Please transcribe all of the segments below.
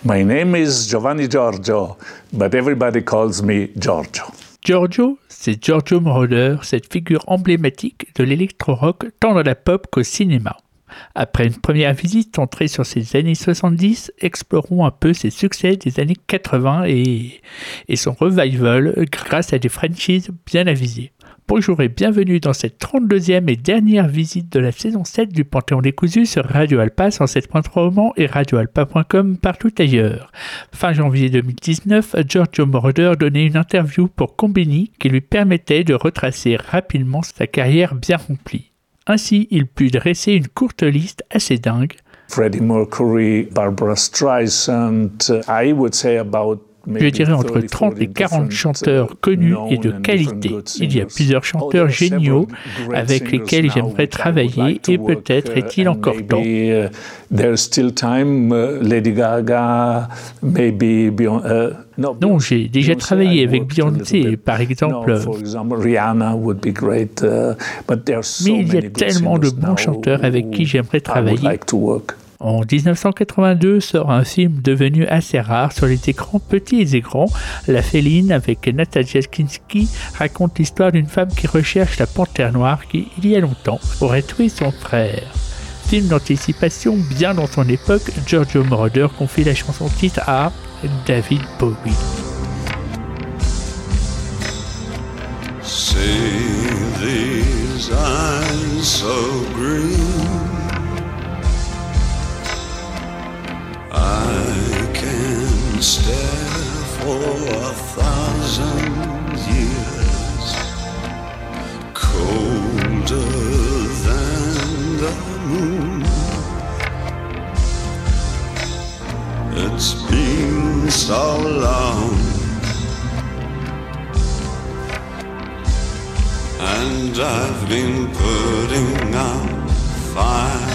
My name is Giovanni Giorgio, but everybody calls me Giorgio. Giorgio, c'est Giorgio Moroder, cette figure emblématique de l'électro-rock tant dans la pop qu'au cinéma. Après une première visite centrée sur ses années 70, explorons un peu ses succès des années 80 et son revival grâce à des franchises bien avisées. Bonjour et bienvenue dans cette 32e et dernière visite de la saison 7 du Panthéon décousu sur Radio Alpa 107.3 au Mans et radioalpa.com partout ailleurs. Fin janvier 2019, Giorgio Moroder donnait une interview pour Combini qui lui permettait de retracer rapidement sa carrière bien remplie. Ainsi, il put dresser une courte liste assez dingue. Freddie Mercury, Barbra Streisand, I would say about je dirais entre 30 et 40 chanteurs connus et de qualité. Il y a plusieurs chanteurs géniaux avec lesquels j'aimerais travailler et peut-être est-il encore temps. There's still time, Lady Gaga, maybe non, j'ai déjà travaillé avec Beyoncé, par exemple. Rihanna would be great, but there are so mais il y a many tellement de bons chanteurs avec qui j'aimerais travailler. En 1982 sort un film devenu assez rare sur les écrans petits et grands. La Féline avec Natasha Kinski raconte l'histoire d'une femme qui recherche la panthère noire qui, il y a longtemps, aurait tué son frère. Film d'anticipation bien dans son époque, Giorgio Moroder confie la chanson titre à David Bowie. See these eyes so green, I can stare for 1,000 years, colder than the moon. It's been so long, and I've been putting out fire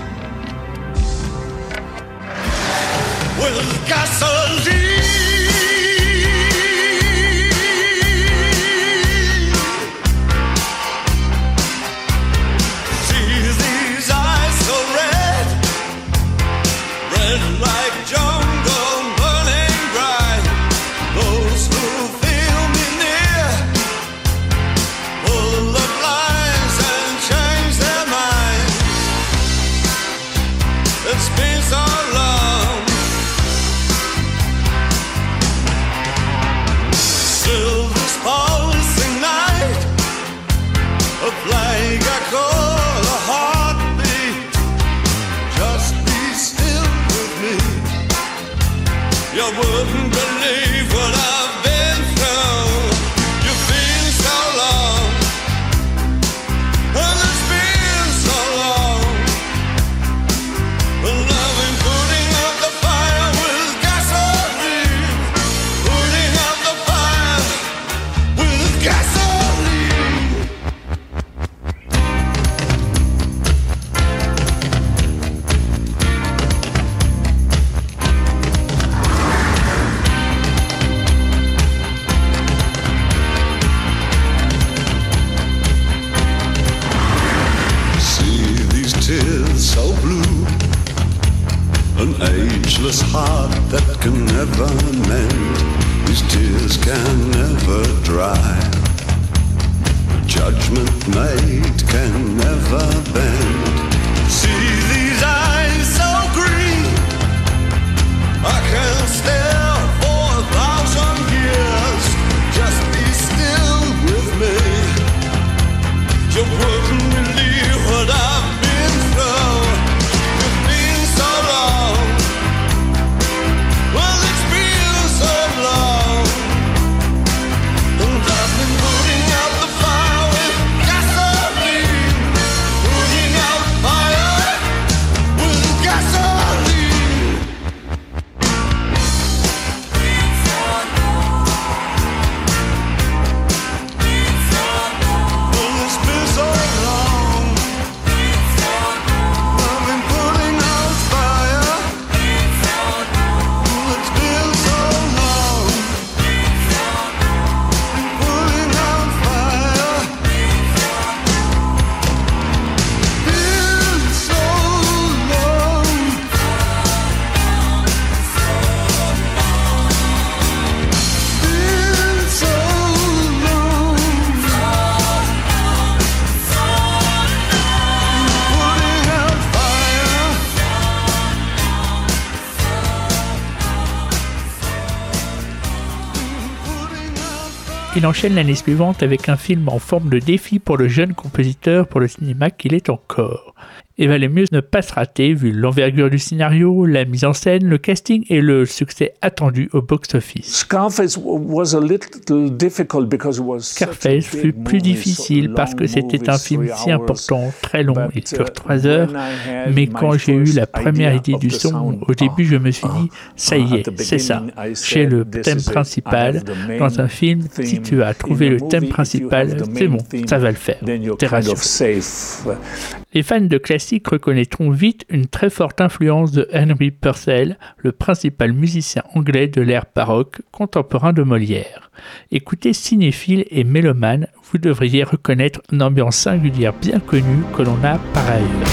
with gasoline. See these eyes so red, red like jungle burning bright. Those who feel me near pull the blinds and change their minds. It's been so long. Silver's pulsing night, a flag I call a heartbeat. Just be still with me. You wouldn't believe what I've been through. You've been so long, and it's been so long. And I've been putting out the fire with gasoline, putting out the fire with gasoline. See these tears so blue, an ageless heart that can never mend. These tears can never dry. A judgment made can never bend. See these eyes so green, I can stare for 1,000 years. Just be still with me. You wouldn't believe what I've been through. You've been so long. Well, it's been so long. And I've been putting out the fire with gasoline, putting out fire il enchaîne l'année suivante avec un film en forme de défi pour le jeune compositeur pour le cinéma qu'il est encore. Il valait mieux ne pas se rater vu l'envergure du scénario, la mise en scène, le casting et le succès attendu au box-office. Scarface fut plus difficile parce que c'était un film si important, très long, il dure 3 heures, mais quand j'ai eu la première idée du son, au début je me suis dit, ça y est, c'est ça, j'ai le thème principal. Dans un film, si tu as trouvé le thème principal, c'est bon, ça va le faire, t'es rassuré. Les fans de classique reconnaîtront vite une très forte influence de Henry Purcell, le principal musicien anglais de l'ère baroque contemporain de Molière. Écoutez cinéphile et mélomane, vous devriez reconnaître une ambiance singulière bien connue que l'on a par ailleurs.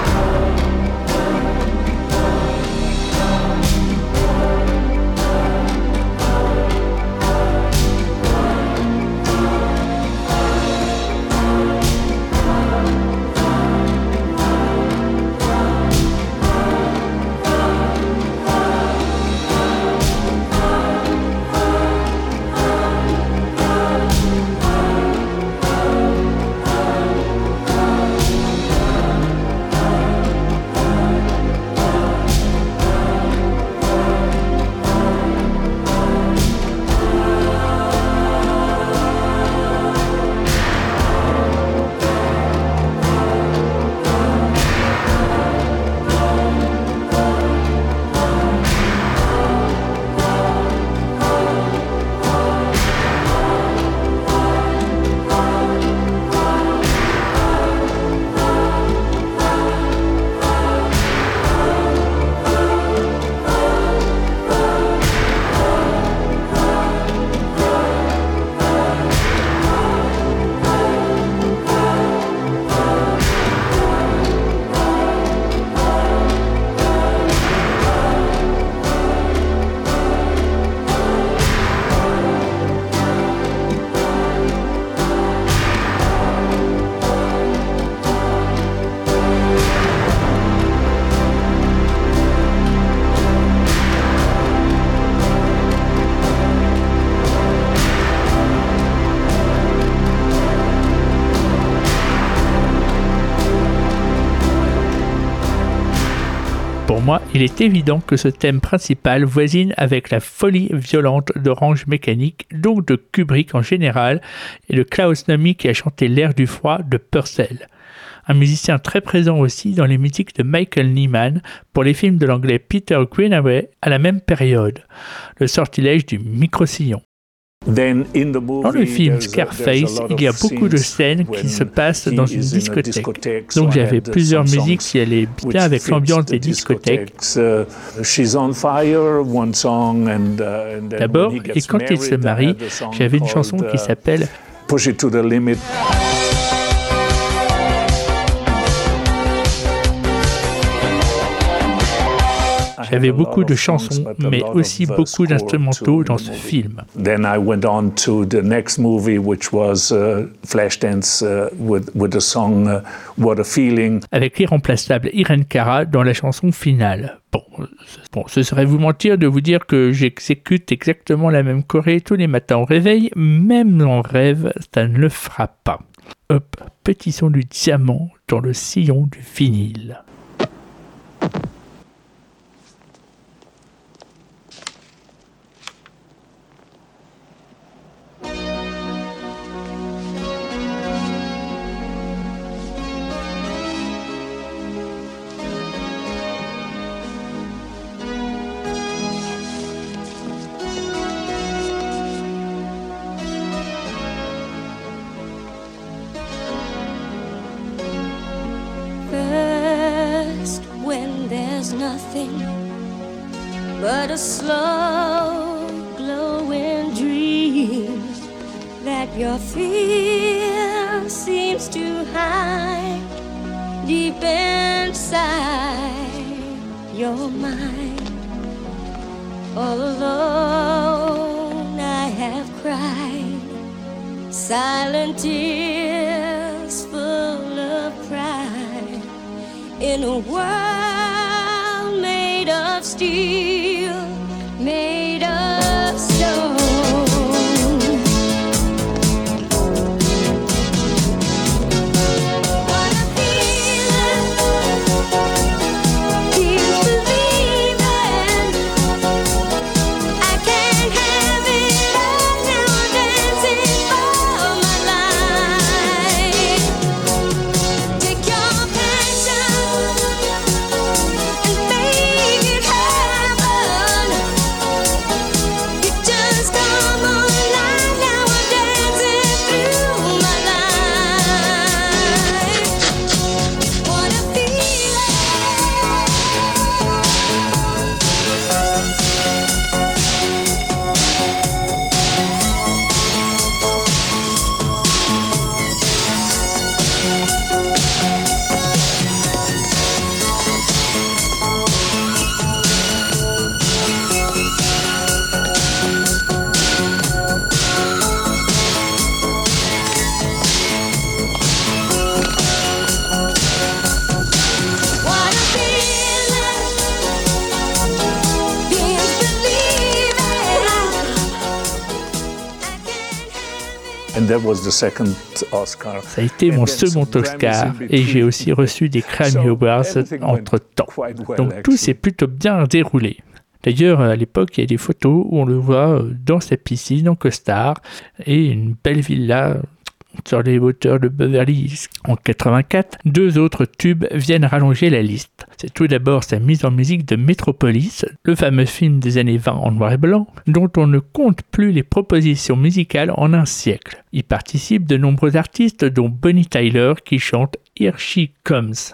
Pour moi, il est évident que ce thème principal voisine avec la folie violente d'Orange Mécanique, donc de Kubrick en général, et de Klaus Nomi qui a chanté L'air du froid de Purcell. Un musicien très présent aussi dans les musiques de Michael Nyman pour les films de l'anglais Peter Greenaway à la même période, le sortilège du micro-sillon. Dans le film Scarface, il y a beaucoup de scènes qui se passent dans une discothèque. Donc j'avais plusieurs musiques qui allaient bien avec l'ambiance des discothèques. D'abord, et quand ils se marient, j'avais une chanson qui s'appelle Push It to the Limit. J'avais beaucoup de chansons, mais aussi beaucoup d'instrumentaux dans ce film. Then I went on to the next movie, which was Flashdance with the song What a Feeling. Avec l'irremplaçable Irene Cara dans la chanson finale. Bon, ce serait vous mentir de vous dire que j'exécute exactement la même choré tous les matins au réveil, même en rêve, ça ne le fera pas. Hop, petit son du diamant dans le sillon du vinyle. Nothing but a slow glowing dream that your fear seems to hide deep inside your mind. All alone I have cried silent tears full of pride in a world made of steel, made of stone. And that was the second Oscar. Ça a été mon second Oscar et j'ai aussi reçu des Grammy Awards entre-temps. Donc tout s'est plutôt bien déroulé. D'ailleurs, à l'époque, il y a des photos où on le voit dans sa piscine en costard et une belle villa sur les hauteurs de Beverly Hills. En 84, 2 autres tubes viennent rallonger la liste. C'est tout d'abord sa mise en musique de Metropolis, le fameux film des années 20 en noir et blanc, dont on ne compte plus les propositions musicales en un siècle. Y participent de nombreux artistes, dont Bonnie Tyler qui chante Here She Comes.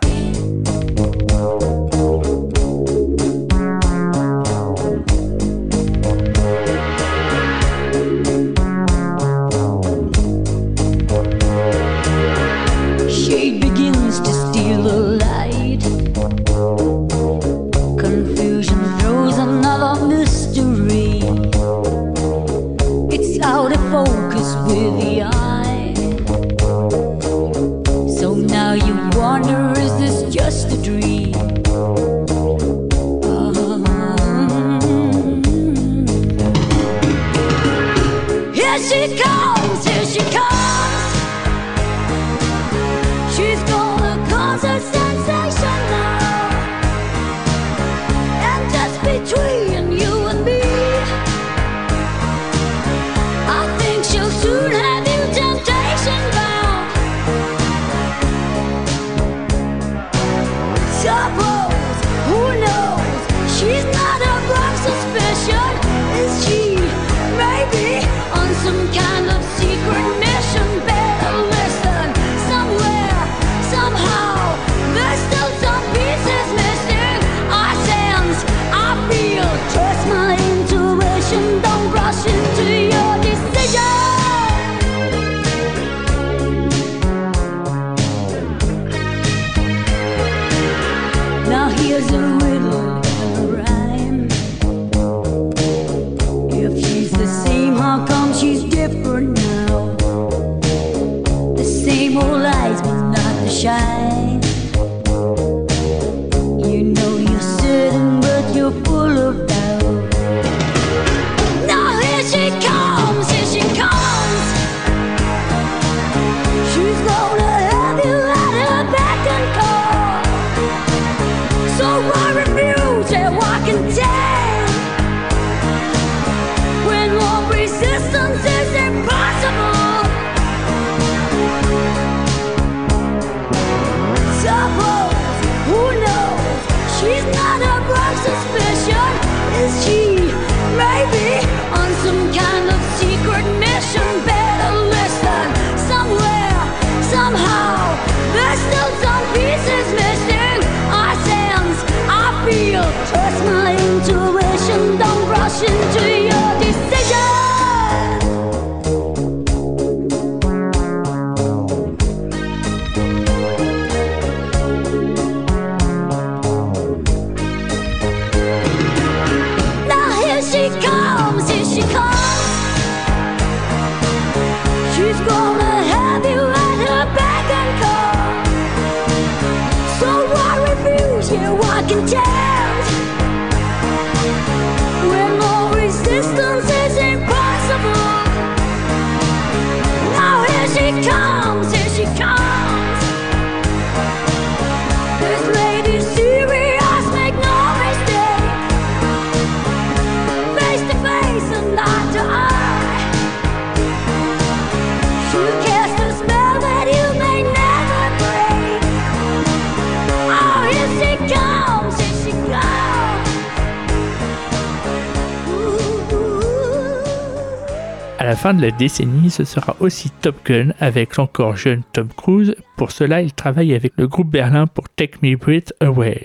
À la fin de la décennie, ce sera aussi Top Gun avec l'encore jeune Tom Cruise. Pour cela, il travaille avec le groupe berlin pour Take My Breath Away.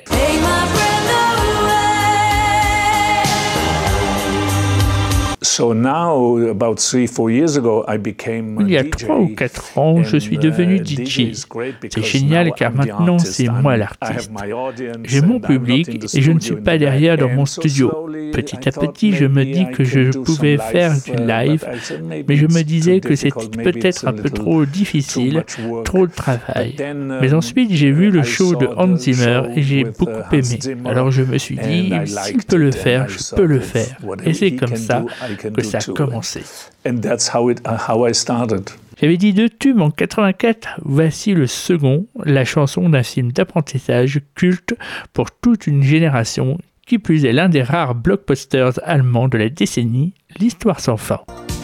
So now, about 3-4 years ago, I became Il y a 3 ou 4 ans, je suis devenu DJ. C'est génial car maintenant, c'est moi l'artiste. J'ai mon public et je ne suis pas derrière dans mon studio. Petit à petit, je me dis que je pouvais faire du live, mais je me disais que c'était peut-être un peu trop difficile, trop de travail. Mais ensuite, j'ai vu le show de Hans Zimmer et j'ai beaucoup aimé. Alors je me suis dit, s'il peut le faire, je peux le faire. Et c'est comme ça que ça a commencé. And that's how I started. J'avais dit 2 tubes en 84, voici le second, la chanson d'un film d'apprentissage culte pour toute une génération, qui plus est l'un des rares blockbusters allemands de la décennie, L'Histoire sans fin.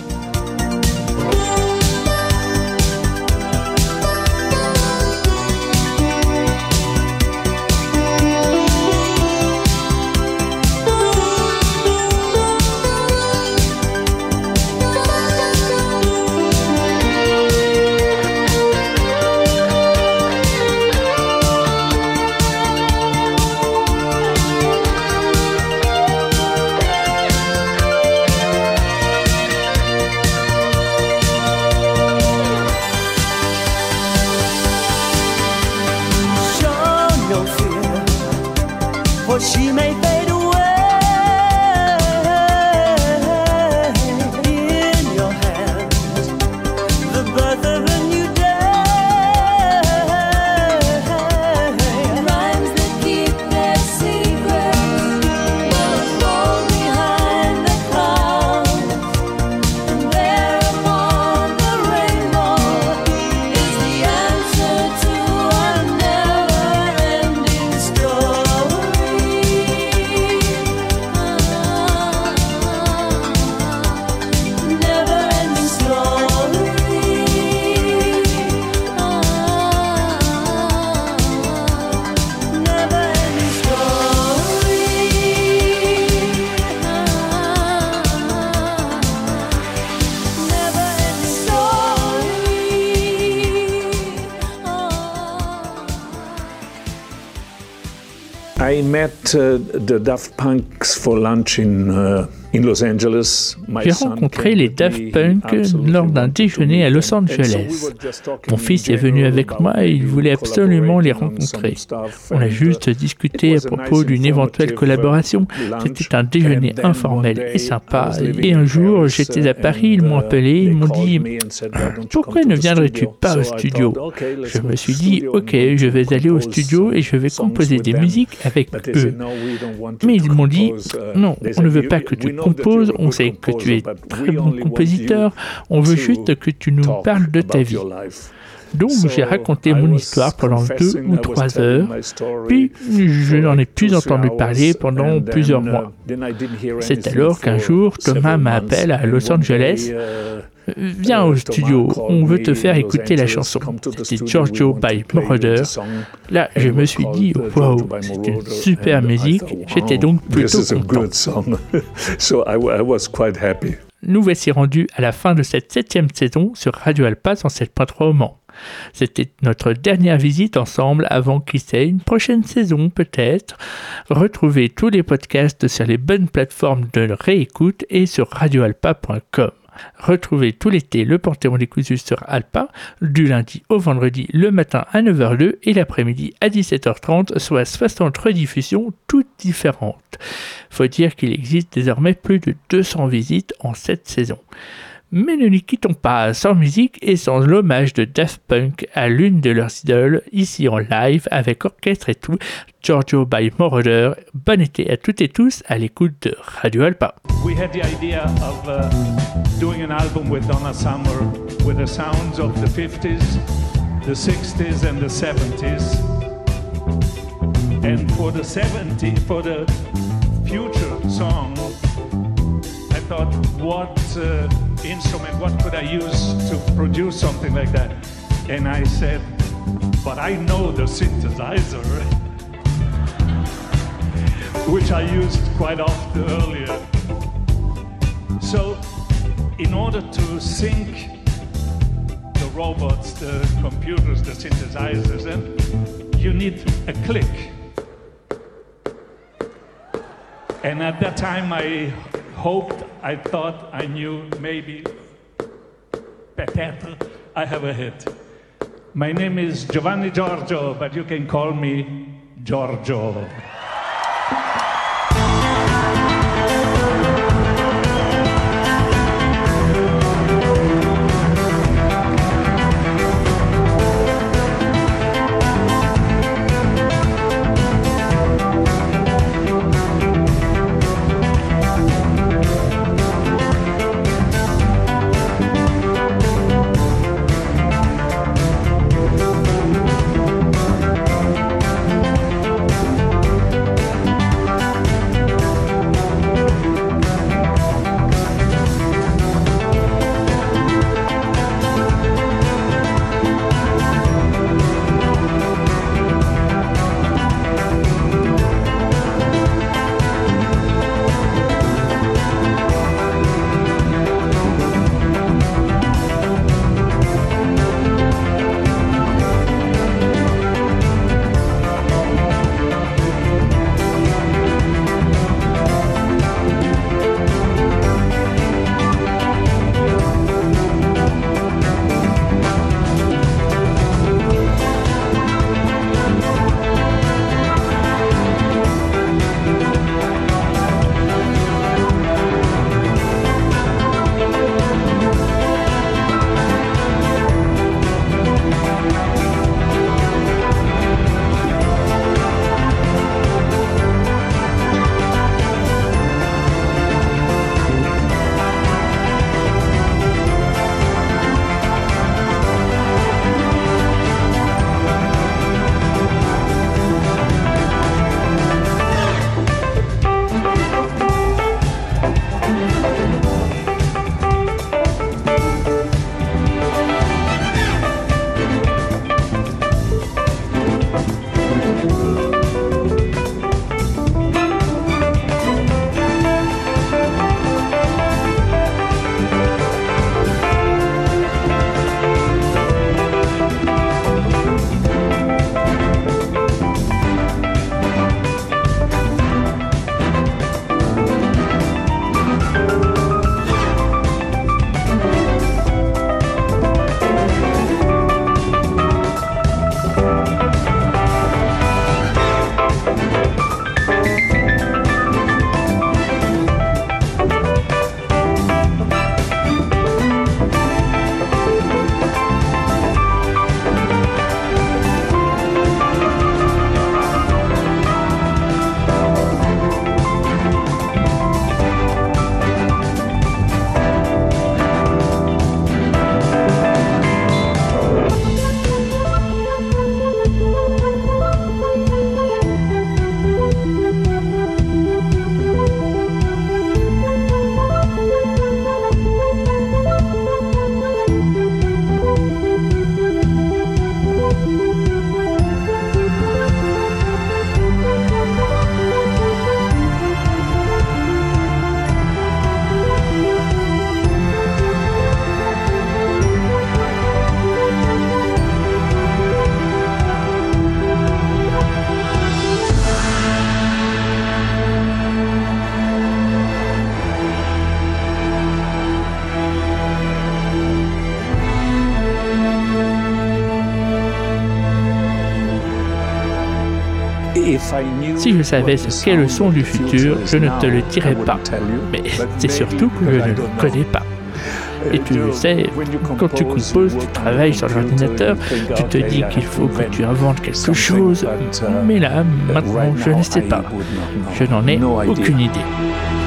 She may fade away in your hands, the birth of a new day. Rhymes that keep their secrets will fall behind the clouds, and there upon the rainbow is the answer to a never-ending story. Never-ending story. Never-ending story. Never-ending story. I met the Daft Punks for lunch in Los Angeles. J'ai rencontré les Daft Punk lors d'un déjeuner à Los Angeles. Mon fils est venu avec moi et il voulait absolument les rencontrer. On a juste discuté à propos d'une éventuelle collaboration. C'était un déjeuner informel et sympa. Et un jour, j'étais à Paris, ils m'ont appelé, ils m'ont dit « Pourquoi ne viendrais-tu pas au studio ?» Je me suis dit « Ok, je vais aller au studio et je vais composer des musiques avec eux. » Mais ils m'ont dit « Non, on ne veut pas que tu composes, on sait que tu es très bon compositeur, on veut juste que tu nous parles de ta vie. » Donc j'ai raconté mon histoire pendant 2 ou 3 heures, puis je n'en ai plus entendu parler pendant plusieurs mois. C'est alors qu'un jour, Thomas m'appelle à Los Angeles. Viens au studio, on veut te faire écouter la chanson. C'était Giorgio by Moroder. Là, je me suis dit, wow, c'est une super musique. J'étais donc plutôt content. Nous voici rendus à la fin de cette 7e saison sur Radio Alpa 107.3 au Mans. C'était notre dernière visite ensemble avant, qui sait, une prochaine saison peut-être. Retrouvez tous les podcasts sur les bonnes plateformes de réécoute et sur radioalpa.com. Retrouvez tout l'été le Panthéon décousu sur Alpa, du lundi au vendredi le matin à 9h02 et l'après-midi à 17h30, soit 60 rediffusions toutes différentes. Faut dire qu'il existe désormais plus de 200 visites en cette saison. Mais ne nous quittons pas sans musique et sans l'hommage de Daft Punk à l'une de leurs idoles, ici en live avec orchestre et tout, Giorgio by Moroder. Bon été à toutes et tous à l'écoute de Radio Alpa. We had the idea of doing an album with Donna Summer with the sounds of the 50s, the 60s and the 70s. And for the future song, I thought, what instrument, what could I use to produce something like that? And I said, but I know the synthesizer, which I used quite often earlier. So, in order to sync the robots, the computers, the synthesizers, and you need a click. And at that time I thought I knew maybe, peut-être, I have a hit. My name is Giovanni Giorgio, but you can call me Giorgio. Si je savais ce qu'est le son du futur, je ne te le dirais pas. Mais c'est surtout que je ne le connais pas. Et tu le sais, quand tu composes, tu travailles sur l'ordinateur, tu te dis qu'il faut que tu inventes quelque chose, mais là, maintenant, je ne sais pas. Je n'en ai aucune idée.